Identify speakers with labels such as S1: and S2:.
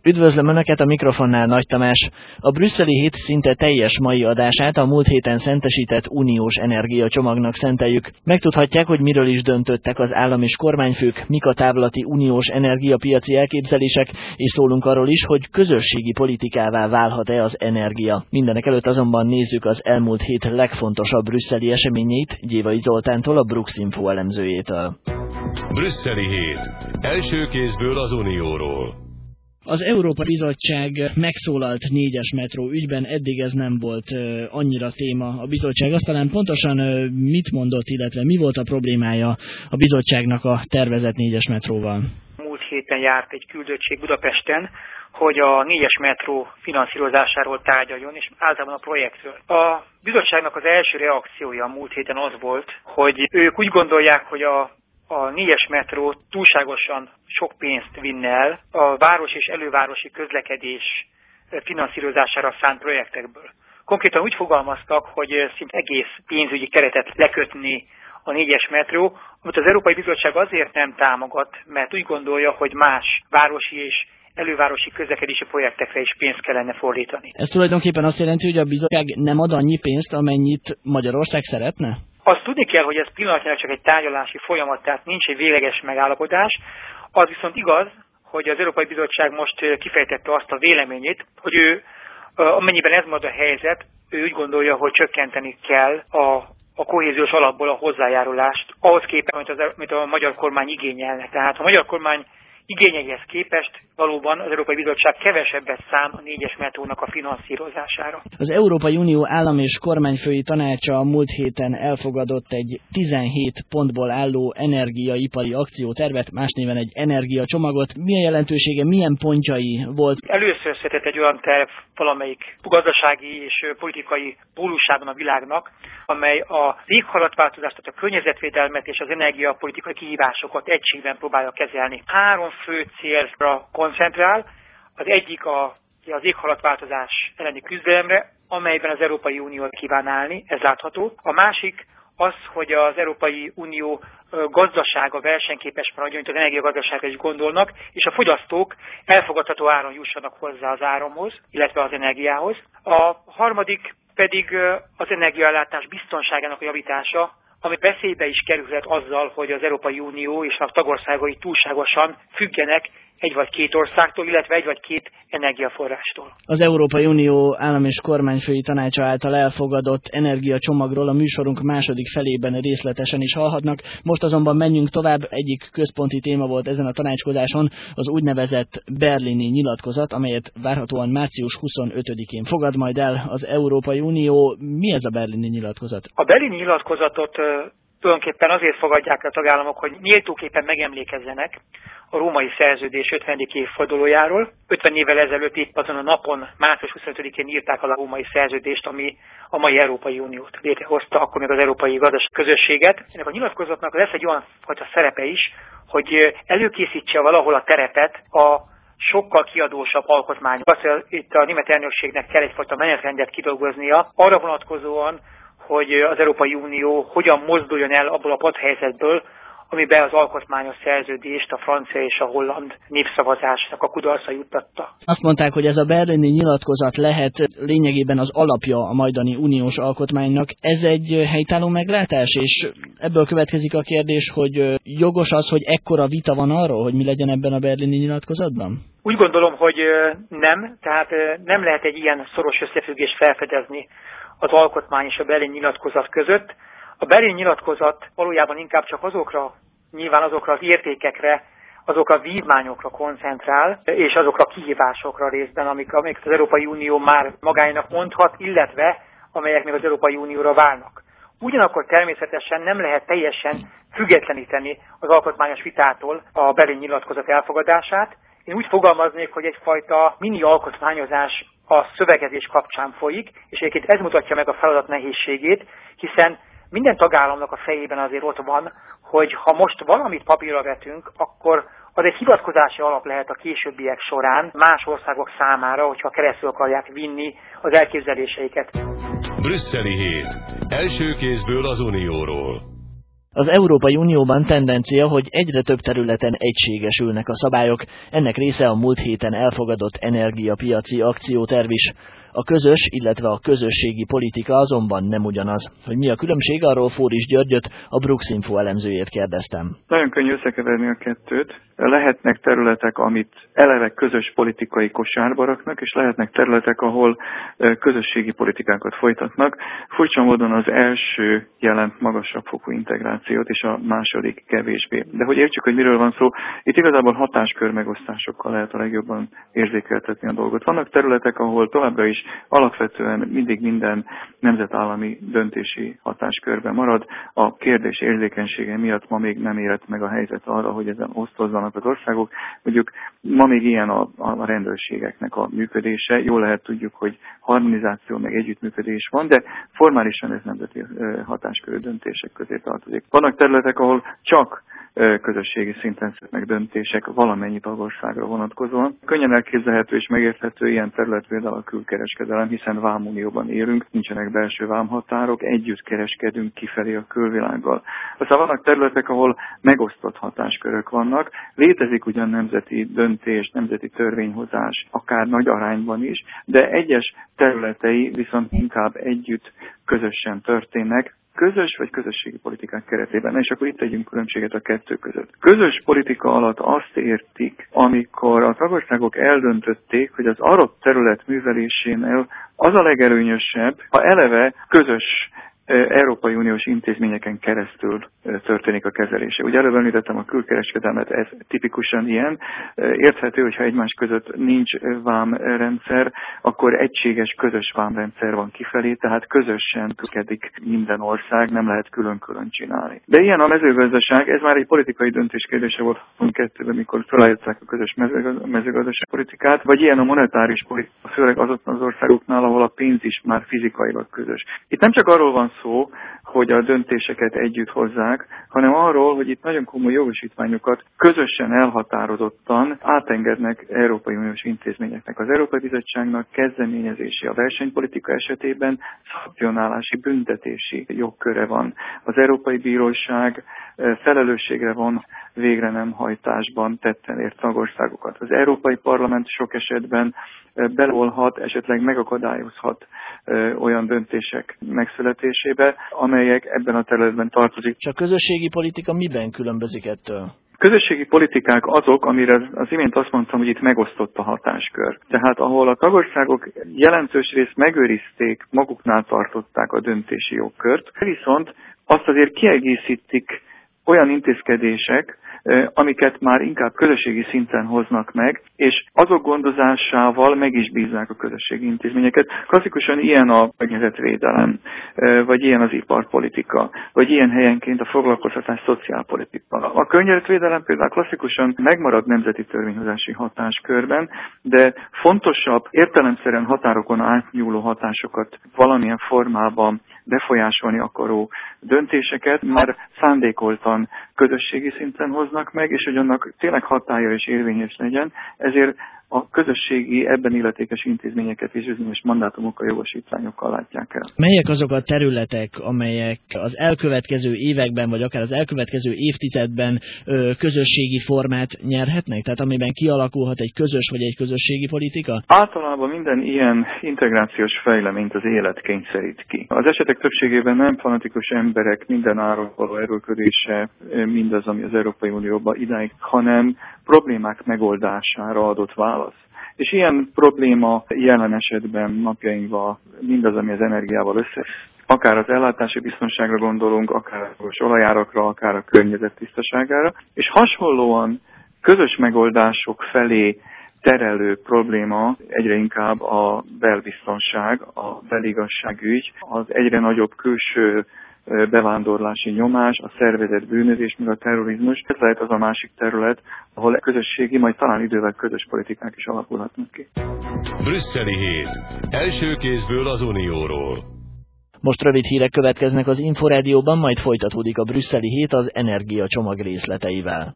S1: Üdvözlöm Önöket, a mikrofonnál Nagy Tamás. A brüsszeli hét szinte teljes mai adását a múlt héten szentesített uniós energiacsomagnak szenteljük. Megtudhatják, hogy miről is döntöttek az állam és kormányfők, mik a távlati uniós energiapiaci elképzelések, és szólunk arról is, hogy közösségi politikává válhat-e az energia. Mindenekelőtt azonban nézzük az elmúlt hét legfontosabb brüsszeli eseményeit Gyévai Zoltántól, a Brux-Info elemzőjétől.
S2: Brüsszeli hét. Első kézből az Unióról.
S1: Az Európai Bizottság megszólalt 4-es metró ügyben, eddig ez nem volt annyira téma. A bizottság azt talán pontosan mit mondott, illetve mi volt a problémája a bizottságnak a tervezett 4-es metróval?
S3: Múlt héten járt egy küldöttség Budapesten, hogy a 4-es metró finanszírozásáról tárgyaljon, és általában a projektről. A bizottságnak az első reakciója a múlt héten az volt, hogy ők úgy gondolják, hogy a 4-es metró túlságosan sok pénzt vinne el a város és elővárosi közlekedés finanszírozására szánt projektekből. Konkrétan úgy fogalmaztak, hogy szinte egész pénzügyi keretet lekötni a 4-es metró, amit az Európai Bizottság azért nem támogat, mert úgy gondolja, hogy más városi és elővárosi közlekedési projektekre is pénzt kellene fordítani.
S1: Ez tulajdonképpen azt jelenti, hogy a bizottság nem ad annyi pénzt, amennyit Magyarország szeretne?
S3: Azt tudni kell, hogy ez pillanatnyilag csak egy tárgyalási folyamat, tehát nincs egy végleges megállapodás. Az viszont igaz, hogy az Európai Bizottság most kifejtette azt a véleményét, hogy ő, amennyiben ez majd a helyzet, ő úgy gondolja, hogy csökkenteni kell a kohéziós alapból a hozzájárulást, ahhoz képest, amit a magyar kormány igényelne. Tehát a magyar kormány igényeihez képest valóban az Európai Bizottság kevesebbet szán a 4-es metrónak a finanszírozására.
S1: Az Európai Unió állam és kormányfői tanácsa a múlt héten elfogadott egy 17 pontból álló energiaipari akciótervet, más néven egy energiacsomagot. Milyen jelentősége, milyen pontjai volt?
S3: Először született egy olyan terv valamelyik gazdasági és politikai pólusában a világnak, amely a éghajlatváltozást, tehát a környezetvédelmet és az energiapolitikai kihívásokat egységben próbálja kezelni. 3 fő célra koncentrál. Az egyik az éghajlatváltozás elleni küzdelemre, amelyben az Európai Unió kíván állni, ez látható. A másik az, hogy az Európai Unió gazdasága versenyképes maradjon, mint az energiagazdaságra is gondolnak, és a fogyasztók elfogadható áron jussanak hozzá az áramhoz, illetve az energiához. A harmadik pedig az energiaellátás biztonságának a javítása, ami veszélybe is kerülhet azzal, hogy az Európai Unió és a tagországai túlságosan függenek egy vagy két országtól, illetve egy vagy két energiaforrástól.
S1: Az Európai Unió állam és kormányfői tanácsa által elfogadott energiacsomagról a műsorunk második felében részletesen is hallhatnak. Most azonban menjünk tovább. Egyik központi téma volt ezen a tanácskozáson az úgynevezett berlini nyilatkozat, amelyet várhatóan március 25-én fogad majd el az Európai Unió. Mi ez a berlini nyilatkozat?
S3: A berlini nyilatkozatot tulajdonképpen azért fogadják a tagállamok, hogy méltóképpen megemlékezzenek a római szerződés 50. évfordulójáról. 50 évvel ezelőtt itt azon a napon, március 25-én írták alá a római szerződést, ami a mai Európai Uniót létrehozta, akkor még az Európai Gazdasági Közösséget. Ennek a nyilatkozatnak lesz egy olyan fajta szerepe is, hogy előkészítse valahol a terepet a sokkal kiadósabb alkotmány. Itt a német elnökségnek kell egyfajta menetrendet kidolgoznia, arra vonatkozóan, hogy az Európai Unió hogyan mozduljon el abból a padhelyzetből, amiben az alkotmányos szerződést a francia és a holland népszavazásnak a kudarca juttatta.
S1: Azt mondták, hogy ez a berlini nyilatkozat lehet lényegében az alapja a majdani uniós alkotmánynak. Ez egy helytálló meglátás, és ebből következik a kérdés, hogy jogos az, hogy ekkora vita van arról, hogy mi legyen ebben a berlini nyilatkozatban?
S3: Úgy gondolom, hogy nem, tehát nem lehet egy ilyen szoros összefüggést felfedezni az alkotmány és a berlini nyilatkozat között. A berlini nyilatkozat valójában inkább csak azokra az értékekre, azokra a vívmányokra koncentrál, és azokra a kihívásokra részben, amiket az Európai Unió már magáénak mondhat, illetve amelyek még az Európai Unióra várnak. Ugyanakkor természetesen nem lehet teljesen függetleníteni az alkotmányos vitától a berlini nyilatkozat elfogadását. Én úgy fogalmaznék, hogy egyfajta mini alkotmányozás a szövegezés kapcsán folyik, és egyébként ez mutatja meg a feladat nehézségét, hiszen minden tagállamnak a fejében azért ott van, hogy ha most valamit papírra vetünk, akkor az egy hivatkozási alap lehet a későbbiek során más országok számára, hogyha keresztül akarják vinni az elképzeléseiket.
S2: Brüsszeli hét. Első kézből az Unióról.
S1: Az Európai Unióban tendencia, hogy egyre több területen egységesülnek a szabályok, ennek része a múlt héten elfogadott energiapiaci akcióterv is. A közös, illetve a közösségi politika azonban nem ugyanaz. Hogy mi a különbség, arról Fóris Györgyöt, a Brooks-Info elemzőjét kérdeztem.
S4: Nagyon könnyű összekeverni a kettőt. Lehetnek területek, amit eleve közös politikai kosárba raknak, és lehetnek területek, ahol közösségi politikákat folytatnak. Furcsa módon az első jelent magasabb fokú integrációt, és a második kevésbé. De hogy értsük, hogy miről van szó, itt igazából hatáskör megosztásokkal lehet a legjobban érzékeltetni a dolgot. Vannak területek, ahol továbbra is alapvetően mindig minden nemzetállami döntési hatáskörben marad. A kérdés érzékenysége miatt ma még nem érett meg a helyzet arra, hogy ezen osztozzanak az országok. Mondjuk ma még ilyen a rendőrségeknek a működése. Jól lehet tudjuk, hogy harmonizáció meg együttműködés van, de formálisan ez nemzeti hatáskörű döntések közé tartozik. Vannak területek, ahol csak közösségi szinten születnek döntések valamennyi tagországra vonatkozóan. Könnyen elképzelhető és megérthető ilyen terület például a külkereskedelem, hiszen vámunióban élünk, nincsenek belső vámhatárok, együtt kereskedünk kifelé a külvilággal. Aztán vannak területek, ahol megosztott hatáskörök vannak, létezik ugyan nemzeti döntés, nemzeti törvényhozás, akár nagy arányban is, de egyes területei viszont inkább együtt, közösen történnek, közös vagy közösségi politikák keretében. És akkor itt tegyünk különbséget a kettő között. Közös politika alatt azt értik, amikor a tagországok eldöntötték, hogy az adott terület művelésénél az a legelőnyösebb, ha eleve közös Európai Uniós intézményeken keresztül történik a kezelése. Ugye előbb említettem a külkereskedelmet, ez tipikusan ilyen. Érthető, hogyha egymás között nincs vámrendszer, akkor egységes, közös vámrendszer van kifelé, tehát közösen működik minden ország, nem lehet külön-külön csinálni. De ilyen a mezőgazdaság, ez már egy politikai döntés kérdése volt 2022-ben, mikor felállították a közös mezőgazdaságpolitikát, vagy ilyen a monetáris politika, főleg azoknál az országoknál, ahol a pénz is már fizikailag közös. Itt nem csak arról van szó, hogy a döntéseket együtt hozzák, hanem arról, hogy itt nagyon komoly jogosítványokat közösen elhatározottan átengednek Európai Uniós intézményeknek. Az Európai Bizottságnak kezdeményezési a versenypolitika esetében szankcionálási, büntetési jogköre van. Az Európai Bíróság felelősségre von végre nem hajtásban tetten ért tagországokat. Az Európai Parlament sok esetben belolhat, esetleg megakadályozhat olyan döntések megszületésébe, amelyek ebben a területben tartozik.
S1: És a közösségi politika miben különbözik ettől?
S4: Közösségi politikák azok, amire az imént azt mondtam, hogy itt megosztott a hatáskör. Tehát ahol a tagországok jelentős részt megőrizték, maguknál tartották a döntési jogkört, viszont azt azért kiegészítik olyan intézkedések, amiket már inkább közösségi szinten hoznak meg, és azok gondozásával meg is bízzák a közösségi intézményeket. Klasszikusan ilyen a környezetvédelem, vagy ilyen az iparpolitika, vagy ilyen helyenként a foglalkoztatás szociálpolitika. A környezetvédelem például klasszikusan megmarad nemzeti törvényhozási hatáskörben, de fontosabb értelemszerűen határokon átnyúló hatásokat valamilyen formában befolyásolni akaró döntéseket már szándékoltan közösségi szinten hoznak meg, és hogy annak tényleg hatálya és érvényes legyen, ezért a közösségi, ebben illetékes intézményeket és bizonyos mandátumokkal, jogosítványokkal látják el.
S1: Melyek azok a területek, amelyek az elkövetkező években, vagy akár az elkövetkező évtizedben közösségi formát nyerhetnek? Tehát amiben kialakulhat egy közös vagy egy közösségi politika?
S4: Általában minden ilyen integrációs fejleményt az élet kényszerít ki. Az esetek többségében nem fanatikus emberek minden áron való erőlködése mindaz, ami az Európai Unióban idáig, hanem problémák megoldására adott válasz. És ilyen probléma jelen esetben napjainkban mindaz, ami az energiával összefügg. Akár az ellátási biztonságra gondolunk, akár az olajárakra, akár a környezet tisztaságára, és hasonlóan közös megoldások felé terelő probléma egyre inkább a belbiztonság, a beligazságügy, az egyre nagyobb külső bevándorlási nyomás, a szervezett bűnözés, meg a terrorizmus. Ez lehet az a másik terület, ahol közösségi, majd talán idővel közös politikák is alakulhatnak ki.
S2: Brüsszeli hét. Első kézből az Unióról.
S1: Most rövid hírek következnek az Inforádióban, majd folytatódik a brüsszeli hét az energiacsomag részleteivel.